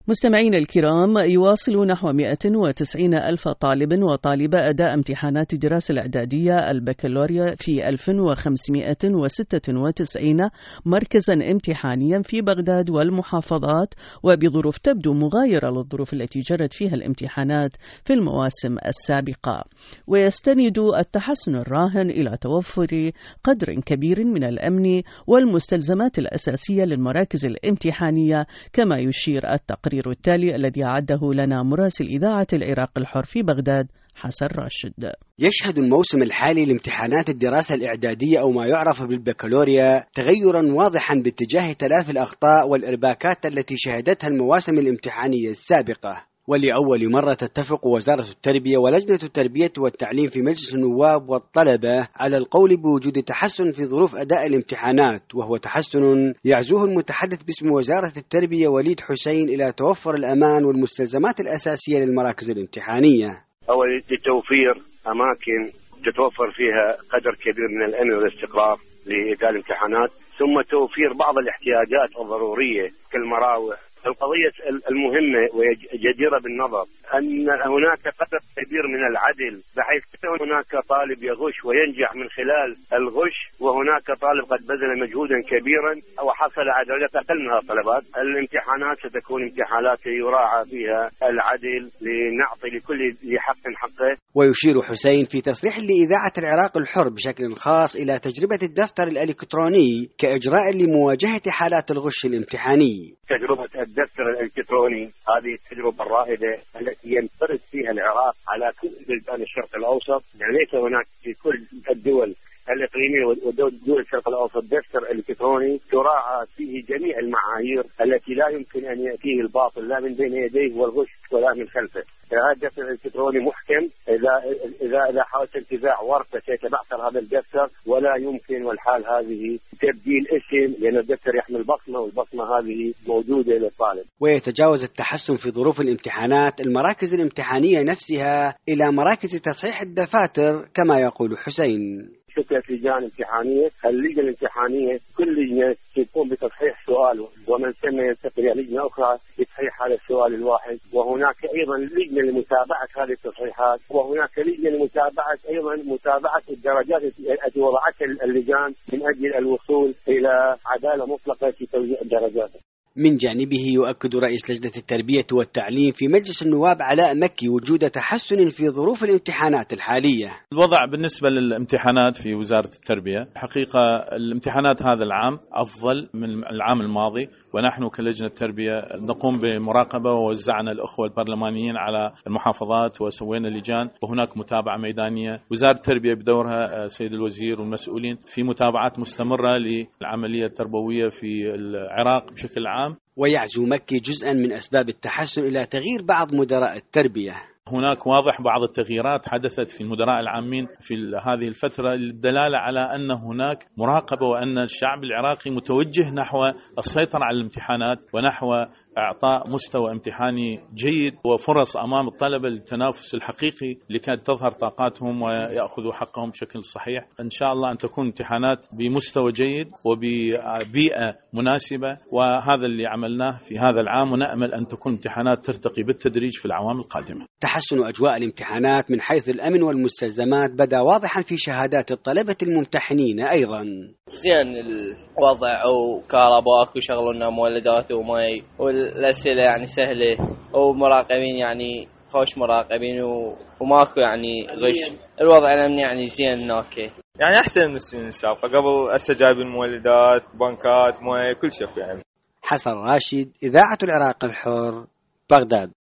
مستمعين الكرام، يواصل نحو 190 ألف طالب وطالبة أداء امتحانات الدراسة الإعدادية البكالوريا في 1596 مركزا امتحانيا في بغداد والمحافظات، وبظروف تبدو مغايرة للظروف التي جرت فيها الامتحانات في المواسم السابقة. ويستند التحسن الراهن إلى توفر قدر كبير من الأمن والمستلزمات الأساسية للمراكز الامتحانية، كما يشير التقرير التالي الذي أعده لنا مراسل إذاعة العراق الحر في بغداد حسن راشد. يشهد الموسم الحالي لامتحانات الدراسة الإعدادية أو ما يعرف بالبكالوريا تغيرا واضحا باتجاه تلافي الأخطاء والإرباكات التي شهدتها المواسم الامتحانية السابقة. ولأول مرة تتفق وزارة التربية ولجنة التربية والتعليم في مجلس النواب والطلبة على القول بوجود تحسن في ظروف أداء الامتحانات، وهو تحسن يعزوه المتحدث باسم وزارة التربية وليد حسين إلى توفر الأمان والمستلزمات الأساسية للمراكز الامتحانية. أول لتوفير أماكن تتوفر فيها قدر كبير من الأمن والاستقرار لإداء الامتحانات، ثم توفير بعض الاحتياجات الضرورية كالمراوح. القضية المهمة وجديرة بالنظر أن هناك قدر كبير من العدل، بحيث هناك طالب يغش وينجح من خلال الغش، وهناك طالب قد بذل مجهودا كبيرا وحصل على درجات أقل من الطلبات. الامتحانات ستكون امتحانات يراعى فيها العدل لنعطي لكل ذي حق حقه. ويشير حسين في تصريح لإذاعة العراق الحر بشكل خاص إلى تجربة الدفتر الإلكتروني كإجراء لمواجهة حالات الغش الامتحاني. تجربة الدفتر الإلكتروني هذه التجربة الرائدة التي ينفرد فيها العراق على كل بلدان الشرق الأوسط، يعني ليس هناك في كل الدول الإقليمية ودول الشرق الأوسط دفتر إلكتروني تراعى فيه جميع المعايير التي لا يمكن أن يأتيه الباطل لا من بين يديه والغش ولا من خلفه. هذا الدفتر الإلكتروني محكم، إذا حاولت انتزاع ورقة سيتبعثر هذا الدفتر، ولا يمكن والحال هذه تبديل اسم، لأن الدفتر يحمل بصمة، والبصمة هذه موجودة للطالب. ويتجاوز التحسن في ظروف الامتحانات المراكز الامتحانية نفسها إلى مراكز تصحيح الدفاتر كما يقول حسين. شكلت لجان امتحانية، اللجنة الامتحانية كل لجنة تقوم بتصحيح سؤال، ومن ثم ينتقل إلى لجنة أخرى لتصحيح هذا السؤال الواحد، وهناك أيضا لجنة لمتابعة هذه التصحيحات، وهناك لجنة لمتابعة أيضا متابعة الدرجات التي وضعتها اللجان من أجل الوصول إلى عدالة مطلقة في توزيع الدرجات. من جانبه يؤكد رئيس لجنة التربية والتعليم في مجلس النواب علاء مكي وجود تحسن في ظروف الامتحانات الحالية. الوضع بالنسبة للامتحانات في وزارة التربية حقيقة الامتحانات هذا العام أفضل من العام الماضي، ونحن كلجنة التربية نقوم بمراقبة ووزعنا الأخوة البرلمانيين على المحافظات وسوينا لجان، وهناك متابعة ميدانية. وزارة التربية بدورها سيد الوزير والمسؤولين في متابعات مستمرة للعملية التربوية في العراق بشكل عام. ويعزو مكي جزءا من أسباب التحسن إلى تغيير بعض مدراء التربية. هناك واضح بعض التغييرات حدثت في المدراء العامين في هذه الفترة للدلالة على أن هناك مراقبة، وأن الشعب العراقي متوجه نحو السيطرة على الامتحانات ونحو إعطاء مستوى امتحاني جيد وفرص أمام الطلبة للتنافس الحقيقي لكي تظهر طاقاتهم ويأخذوا حقهم بشكل صحيح. إن شاء الله أن تكون امتحانات بمستوى جيد وببيئة مناسبة، وهذا اللي عملناه في هذا العام، ونأمل أن تكون امتحانات ترتقي بالتدريج في الأعوام القادمة. تحسن أجواء الامتحانات من حيث الأمن والمستلزمات بدا واضحا في شهادات الطلبة الممتحنين أيضا. زين الوضع وكهرباء وشغلوا لنا مولدات وماء، والأسئلة يعني سهلة، ومراقبين يعني خوش مراقبين وماكو يعني غش. الوضع الأمني يعني زين هناك، يعني أحسن من السنين السابقة. قبل هسه جايبين مولدات بنكات ماء كل شيء يعني. حسن راشد، إذاعة العراق الحر، بغداد.